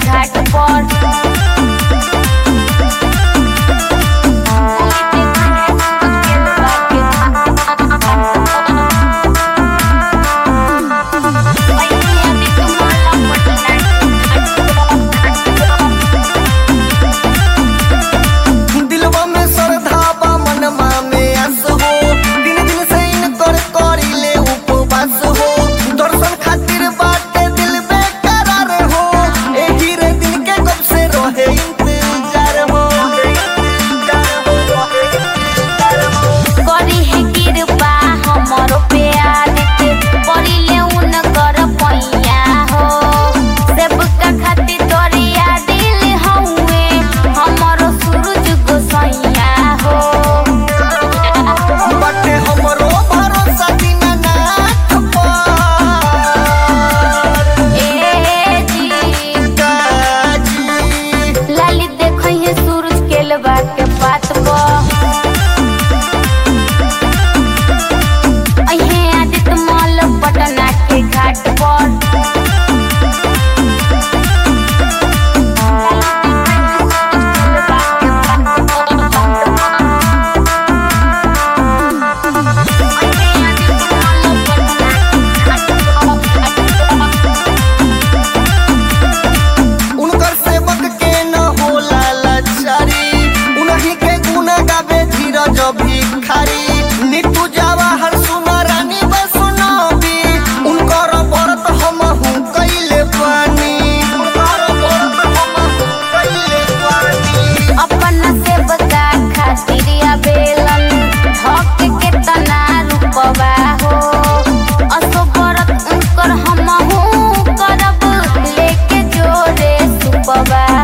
घाट पर। के बात आदित्य मॉल पटना के घाट पर। भिखारी नीतू जवाहर सुमरानी बसुनबी उनकर व्रत हमहू कइले बानी। अपन सेवका खातिर आवेलन हक के तना रूपवा हो। असो व्रत उनकर हमहू करब लेके जोरे सुपवा।